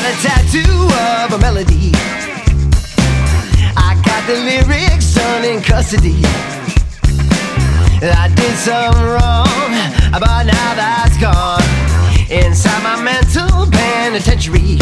got a tattoo of a melody. I got the lyrics done in custody. I did something wrong, but now that's gone inside my mental penitentiary.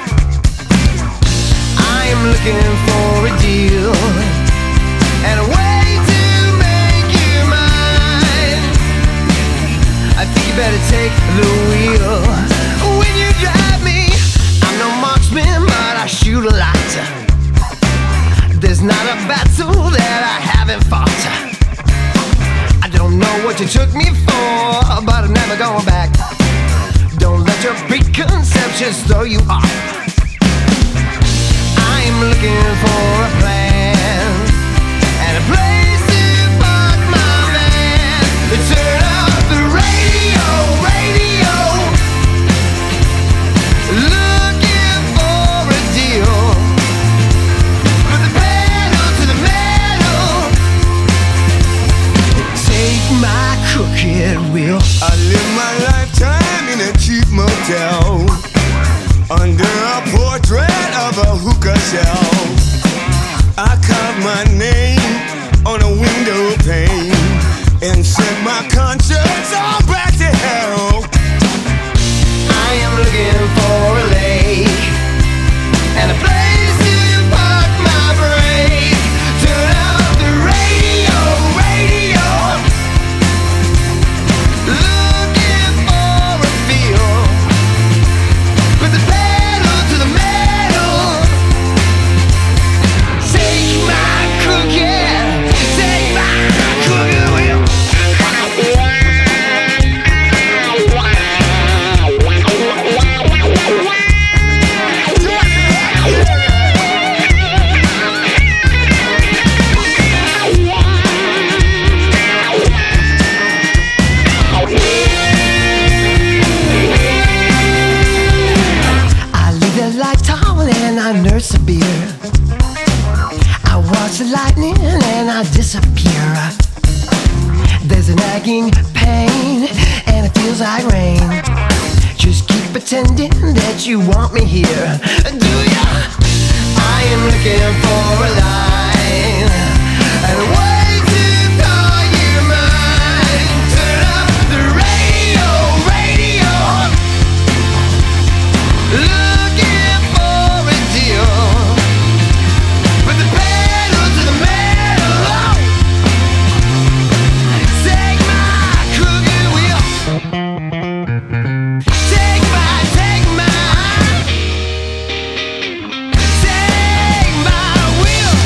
I'm looking for a deal and a way to make you mine. I think you better take the wheel when you drive me. I'm no marksman, but I shoot a lot. There's not a battle that I haven't fought. I don't know what you took me for, but I'm never going back. Don't let your preconceptions throw you off. I'm looking for a plan and a place to park my van. Turn up the radio, radio. Looking for a deal. Put the pedal to the metal. Take my crooked wheel. I live my lifetime in a cheap motel, under a portrait of a hookah shelf. I carved my name on a window pane and sent my conscience all back to hell. I am looking for a lake and a place to park my brake. Turn up the radio, radio. Looking for a feel. Put the pedal to the metal. Take my crooked, take my crooked wheel. I leave the lights on and I nurse a beer. I watch the lightning and I disappear. There's a nagging pain and it feels like rain. Just keep pretending that you want me here. Do ya? I am looking for a line and a way to call you mine. Turn up the radio, radio. Looking for a deal. Put the pedal to the metal. Take my crooked wheel. Take my wheel.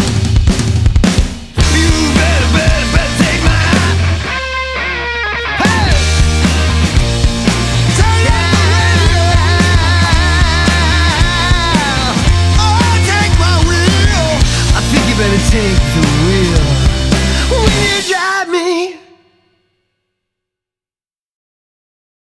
You better take my. Hey! Take Take my wheel. I think you better take the wheel when you drive me.